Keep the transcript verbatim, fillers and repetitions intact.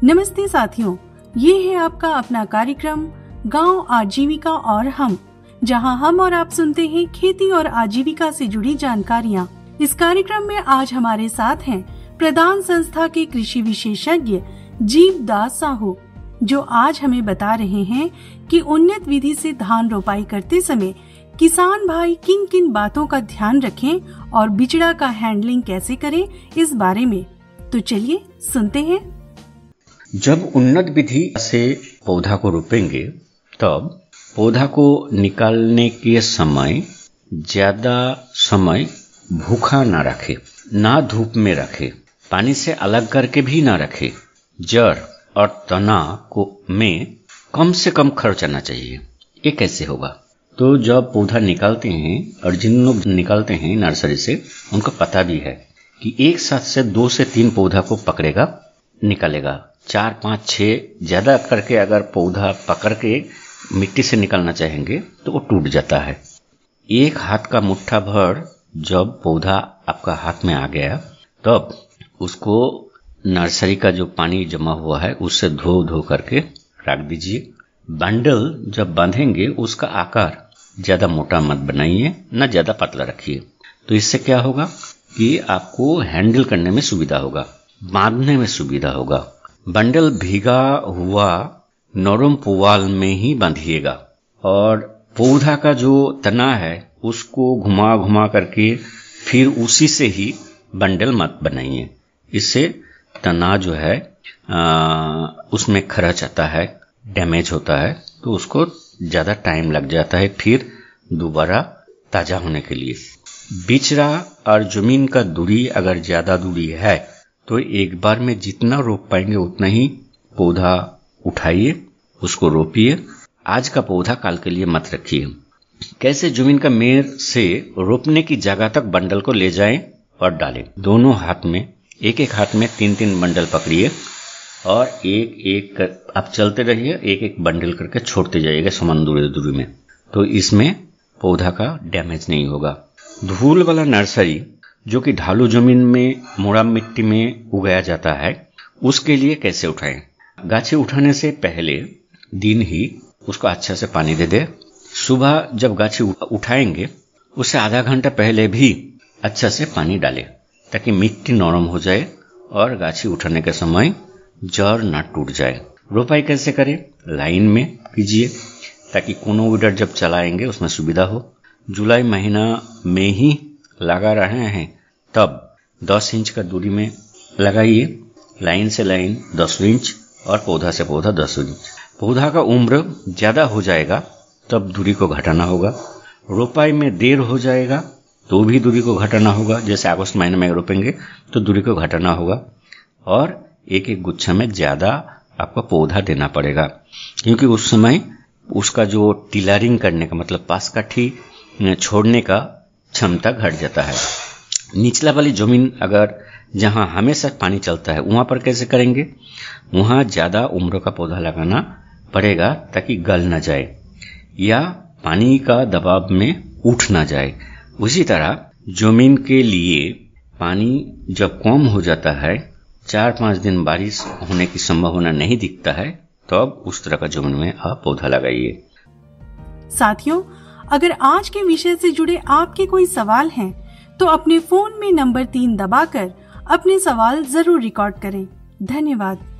नमस्ते साथियों, ये है आपका अपना कार्यक्रम गांव आजीविका और हम, जहां हम और आप सुनते हैं खेती और आजीविका से जुड़ी जानकारियां। इस कार्यक्रम में आज हमारे साथ हैं प्रदान संस्था के कृषि विशेषज्ञ जीव दास साहू, जो आज हमें बता रहे हैं कि उन्नत विधि से धान रोपाई करते समय किसान भाई किन किन बातों का ध्यान रखें और बिचड़ा का हैंडलिंग कैसे करें, इस बारे में। तो चलिए सुनते हैं। जब उन्नत विधि से पौधा को रोपेंगे तब पौधा को निकालने के समय ज्यादा समय भूखा ना रखे, ना धूप में रखे, पानी से अलग करके भी ना रखे। जड़ और तना को में कम से कम खर्च आना चाहिए। ये कैसे होगा? तो जब पौधा निकालते हैं, और जिन लोग निकालते हैं नर्सरी से, उनको पता भी है कि एक साथ से दो से तीन पौधा को पकड़ेगा, निकालेगा। चार पाँच छः ज्यादा करके अगर पौधा पकड़ के मिट्टी से निकालना चाहेंगे तो वो टूट जाता है। एक हाथ का मुट्ठा भर जब पौधा आपका हाथ में आ गया तब उसको नर्सरी का जो पानी जमा हुआ है उससे धो धो करके रख दीजिए। बंडल जब बांधेंगे उसका आकार ज्यादा मोटा मत बनाइए, ना ज्यादा पतला रखिए। तो इससे क्या होगा कि आपको हैंडल करने में सुविधा होगा, बांधने में सुविधा होगा। बंडल भीगा हुआ नरम पुआल में ही बांधिएगा और पौधा का जो तना है उसको घुमा घुमा करके फिर उसी से ही बंडल मत बनाइए। इससे तना जो है आ, उसमें खरच आता है, डैमेज होता है, तो उसको ज्यादा टाइम लग जाता है फिर दोबारा ताजा होने के लिए। बिचड़ा और जमीन का दूरी अगर ज्यादा दूरी है तो एक बार में जितना रोप पाएंगे उतना ही पौधा उठाइए, उसको रोपिए। आज का पौधा काल के लिए मत रखिए। कैसे? जमीन का मेड़ से रोपने की जगह तक बंडल को ले जाएं और डालें। दोनों हाथ में, एक एक हाथ में तीन तीन बंडल पकड़िए और एक एक कर, आप चलते रहिए, एक एक बंडल करके छोड़ते जाइएगा समान दूरी दूरी में। तो इसमें पौधा का डैमेज नहीं होगा। धूल वाला नर्सरी जो कि ढालू जमीन में मुड़ा मिट्टी में उगाया जाता है, उसके लिए कैसे उठाएं? गाछी उठाने से पहले दिन ही उसको अच्छा से पानी दे दे। सुबह जब गाछी उठाएंगे उससे आधा घंटा पहले भी अच्छा से पानी डालें ताकि मिट्टी नरम हो जाए और गाछी उठाने के समय जड़ न टूट जाए। रोपाई कैसे करें? लाइन में कीजिए ताकि कोनो वीडर जब चलाएंगे उसमें सुविधा हो। जुलाई महीना में ही लगा रहे हैं तब दस इंच का दूरी में लगाइए। लाइन से लाइन दस इंच और पौधा से पौधा दस इंच। पौधा का उम्र ज्यादा हो जाएगा तब दूरी को घटाना होगा। रोपाई में देर हो जाएगा तो भी दूरी को घटाना होगा। जैसे अगस्त महीने में रोपेंगे तो दूरी को घटाना होगा और एक एक गुच्छा में ज्यादा आपको पौधा देना पड़ेगा, क्योंकि उस समय उसका जो टिलरिंग करने का मतलब पास काठी छोड़ने का क्षमता घट जाता है। निचला वाली जमीन अगर जहां हमेशा पानी चलता है वहां पर कैसे करेंगे? वहां ज्यादा उम्र का पौधा लगाना पड़ेगा ताकि गल न जाए या पानी का दबाव में उठ न जाए। उसी तरह जमीन के लिए पानी जब कम हो जाता है, चार पांच दिन बारिश होने की संभावना नहीं दिखता है, तब उस तरह का जमीन में आप पौधा लगाइए। साथियों, अगर आज के विषय से जुड़े आपके कोई सवाल हैं, तो अपने फोन में नंबर तीन दबाकर अपने सवाल जरूर रिकॉर्ड करें। धन्यवाद।